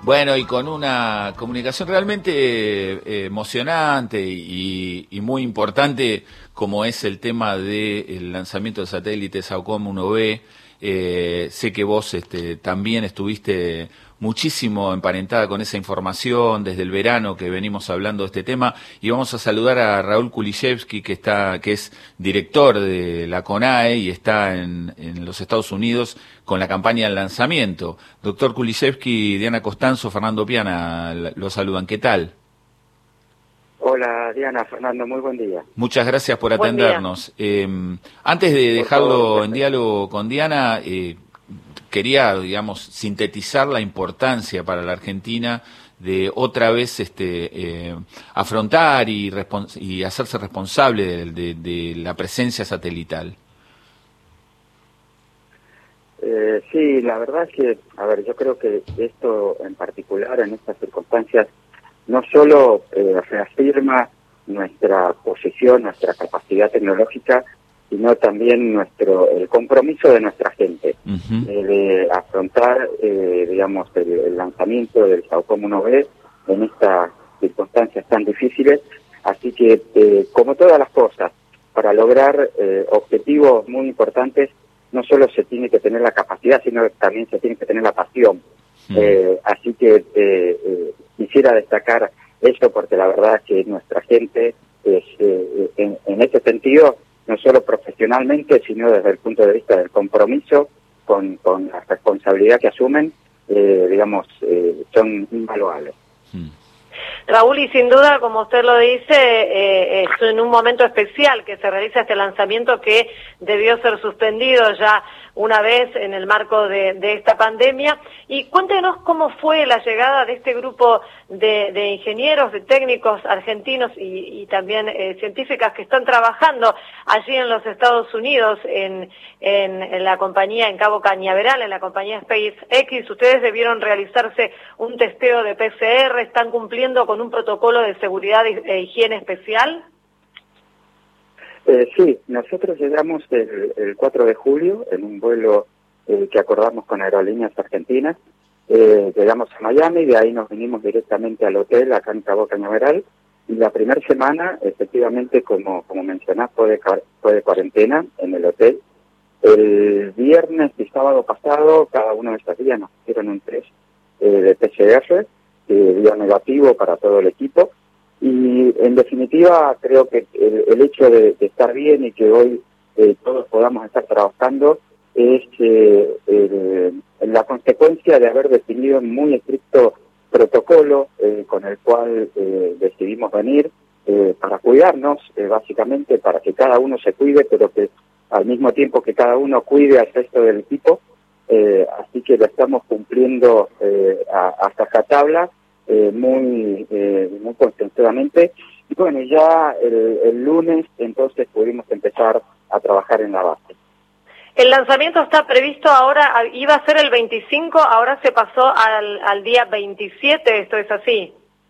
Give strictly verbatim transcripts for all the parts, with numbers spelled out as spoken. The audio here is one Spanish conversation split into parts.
Bueno, y con una comunicación realmente eh, emocionante y, y muy importante, como es el tema del lanzamiento del satélite SAOCOM uno B. Eh, sé que vos este, también estuviste muchísimo emparentada con esa información desde el verano que venimos hablando de este tema, y vamos a saludar a Raúl Kuliszewski, que está, que es director de la CONAE y está en, en los Estados Unidos con la campaña del lanzamiento. Doctor Kuliszewski, Diana Costanzo, Fernando Piana, lo saludan. ¿Qué tal? Hola Diana, Fernando, muy buen día. Muchas gracias por atendernos. Eh, antes de dejarlo favor, en diálogo con Diana, eh, quería, digamos, sintetizar la importancia para la Argentina de otra vez este, eh, afrontar y, y hacerse responsable de, de, de la presencia satelital. Eh, sí, la verdad es que, a ver, yo creo que esto en particular, en estas circunstancias, no solo eh, reafirma nuestra posición, nuestra capacidad tecnológica, sino también nuestro el compromiso de nuestra gente, uh-huh. eh, de afrontar, eh, digamos, el, el lanzamiento del SAOCOM uno B en estas circunstancias tan difíciles. Así que, eh, como todas las cosas, para lograr eh, objetivos muy importantes, no solo se tiene que tener la capacidad, sino también se tiene que tener la pasión. Uh-huh. Eh, así que eh, eh, quisiera destacar eso, porque la verdad es que nuestra gente es, eh, en, en ese sentido, no solo profesionalmente, sino desde el punto de vista del compromiso con, con la responsabilidad que asumen, eh, digamos, eh, son invaluables. Hmm. Raúl, y sin duda, como usted lo dice, eh, es en un momento especial que se realiza este lanzamiento que debió ser suspendido ya una vez en el marco de, de esta pandemia. Y cuéntenos cómo fue la llegada de este grupo de, de ingenieros, de técnicos argentinos y, y también eh, científicas que están trabajando allí en los Estados Unidos, en, en, en la compañía en Cabo Cañaveral, en la compañía SpaceX. Ustedes debieron realizarse un testeo de P C R, ¿están cumpliendo con un protocolo de seguridad e higiene especial? Eh, sí, nosotros llegamos el, el cuatro de julio en un vuelo eh, que acordamos con Aerolíneas Argentinas. Eh, llegamos a Miami, de ahí nos vinimos directamente al hotel acá en Cabo Cañaveral, y la primera semana, efectivamente, como, como mencionás, fue de, fue de cuarentena en el hotel. El viernes y sábado pasado, cada uno de estos días nos hicieron un test eh, de P C R, que dio negativo para todo el equipo. Y en definitiva creo que el, el hecho de, de estar bien y que hoy eh, todos podamos estar trabajando es eh, el, la consecuencia de haber definido un muy estricto protocolo eh, con el cual eh, decidimos venir eh, para cuidarnos, eh, básicamente para que cada uno se cuide, pero que al mismo tiempo que cada uno cuide al resto del equipo. Eh, así que lo estamos cumpliendo eh, a, a rajatabla. Eh, muy eh, muy concentradamente, y bueno, ya el, el lunes entonces pudimos empezar a trabajar en la base. El lanzamiento está previsto ahora, iba a ser el veinticinco, ahora se pasó al, al día veintisiete, ¿esto es así?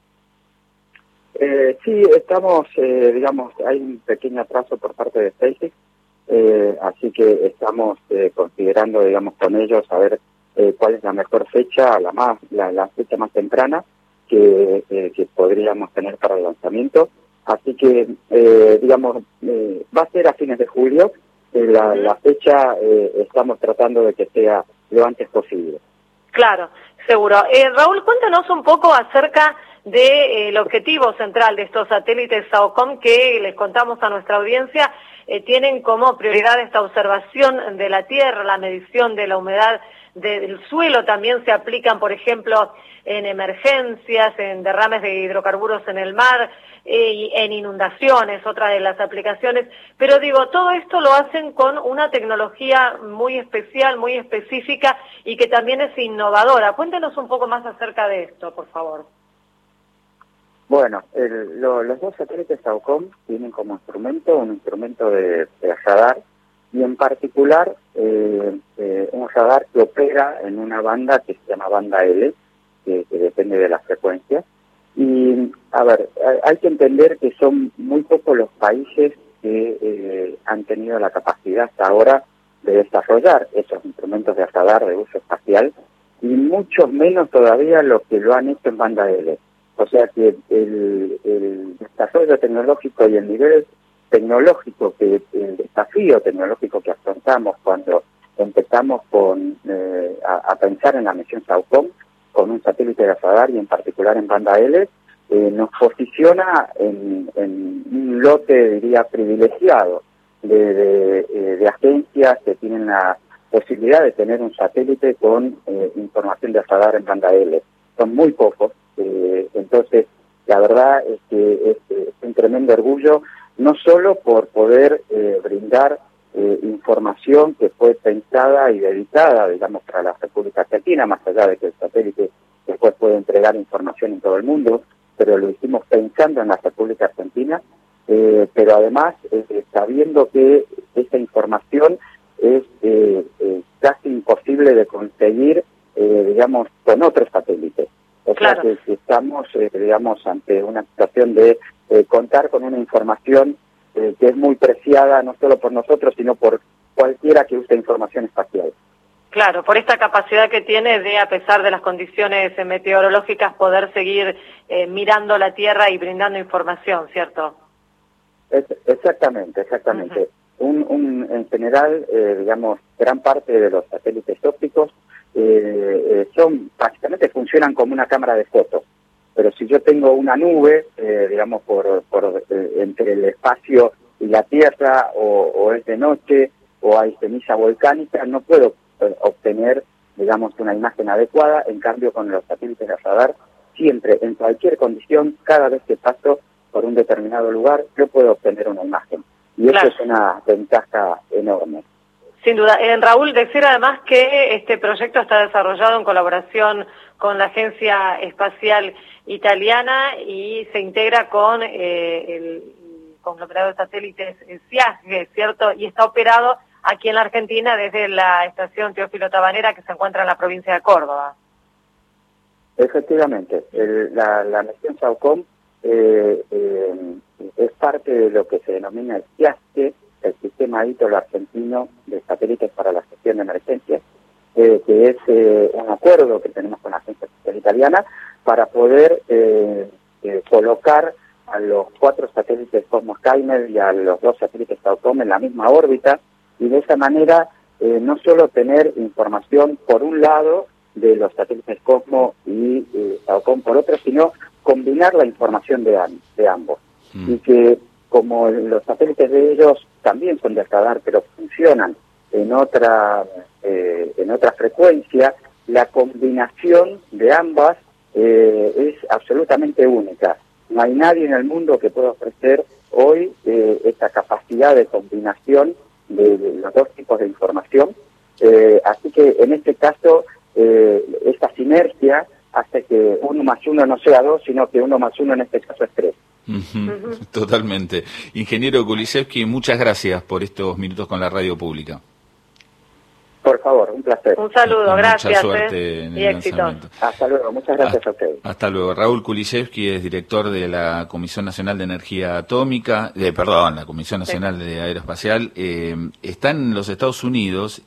Eh, sí, estamos, eh, digamos, hay un pequeño atraso por parte de SpaceX, eh, así que estamos eh, considerando, digamos, con ellos a ver eh, cuál es la mejor fecha, la más la, la fecha más temprana Que, eh, que podríamos tener para el lanzamiento. Así que, eh, digamos, eh, va a ser a fines de julio. Eh, la, la fecha eh, estamos tratando de que sea lo antes posible. Claro, seguro. Eh, Raúl, cuéntanos un poco acerca del de, eh, objetivo central de estos satélites SAOCOM que les contamos a nuestra audiencia. Eh, tienen como prioridad esta observación de la Tierra, la medición de la humedad del suelo. También se aplican, por ejemplo, en emergencias, en derrames de hidrocarburos en el mar, eh, y en inundaciones, otra de las aplicaciones. Pero digo, todo esto lo hacen con una tecnología muy especial, muy específica y que también es innovadora. Cuéntenos un poco más acerca de esto, por favor. Bueno, el, lo, los dos satélites SAOCOM tienen como instrumento un instrumento de, de radar, y en particular eh, eh, un radar que opera en una banda que se llama banda L, que, que depende de la frecuencia. Y, a ver, hay, hay que entender que son muy pocos los países que eh, han tenido la capacidad hasta ahora de desarrollar esos instrumentos de radar de uso espacial, y muchos menos todavía los que lo han hecho en banda L. O sea que el, el desarrollo tecnológico y el nivel tecnológico, que el desafío tecnológico que afrontamos cuando empezamos con eh, a, a pensar en la misión SAOCOM, con un satélite de radar y en particular en banda L, eh, nos posiciona en, en un lote, diría, privilegiado de, de, de agencias que tienen la posibilidad de tener un satélite con eh, información de radar en banda L. Son muy pocos, eh, entonces la verdad es que es, es un tremendo orgullo, no solo por poder eh, brindar eh, información que fue pensada y dedicada, digamos, para la República Argentina, más allá de que el satélite después puede entregar información en todo el mundo, pero lo hicimos pensando en la República Argentina, eh, pero además eh, sabiendo que esta información es eh, eh, casi imposible de conseguir, eh, digamos, con otros satélites. O claro. sea que, que estamos, eh, digamos, ante una situación de eh, contar con una información eh, que es muy preciada no solo por nosotros, sino por cualquiera que use información espacial. Claro, por esta capacidad que tiene de, a pesar de las condiciones meteorológicas, poder seguir eh, mirando la Tierra y brindando información, ¿cierto? Es, exactamente, exactamente. Uh-huh. un, un, en general, eh, digamos, gran parte de los satélites ópticos eh, eh, son, básicamente funcionan como una cámara de fotos. Pero si yo tengo una nube, eh, digamos, por, por eh, entre el espacio y la Tierra, o, o es de noche, o hay ceniza volcánica, no puedo eh, obtener, digamos, una imagen adecuada. En cambio, con los satélites de radar, siempre, en cualquier condición, cada vez que paso por un determinado lugar, yo puedo obtener una imagen. Y claro. Eso es una ventaja enorme. Sin duda. Eh, Raúl, decir además que este proyecto está desarrollado en colaboración con la Agencia Espacial Italiana y se integra con eh, el conglomerado de satélites C I A S G, ¿cierto? Y está operado aquí en la Argentina desde la estación Teófilo Tabanera, que se encuentra en la provincia de Córdoba. Efectivamente. El, la, la misión SAOCOM eh, eh, es parte de lo que se denomina el C I A S G, el Sistema Ítalo Argentino de Satélites para la Gestión de Emergencias, eh, que es eh, un acuerdo que tenemos con la Agencia Espacial Italiana para poder eh, eh, colocar a los cuatro satélites Cosmos Skymed y a los dos satélites SAOCOM en la misma órbita, y de esa manera eh, no solo tener información por un lado de los satélites Cosmos y eh, SAOCOM por otro, sino combinar la información de, de ambos. Mm. Y que como los satélites de ellos también son de radar, pero funcionan en otra eh, en otra frecuencia, la combinación de ambas eh, es absolutamente única. No hay nadie en el mundo que pueda ofrecer hoy eh, esta capacidad de combinación de, de los dos tipos de información. Eh, así que en este caso, eh, esta sinergia hace que uno más uno no sea dos, sino que uno más uno en este caso es tres. Uh-huh. Uh-huh. Totalmente. Ingeniero Kulisevsky, muchas gracias por estos minutos con la radio pública. Por favor, un placer. Un saludo, Mucha gracias. Mucha suerte eh, en y el éxito. lanzamiento. Hasta luego, muchas gracias hasta, a ustedes. Hasta luego. Raúl Kulisevsky es director de la Comisión Nacional de Energía Atómica, de, perdón, la Comisión Nacional sí. de Aeroespacial. Eh, está en los Estados Unidos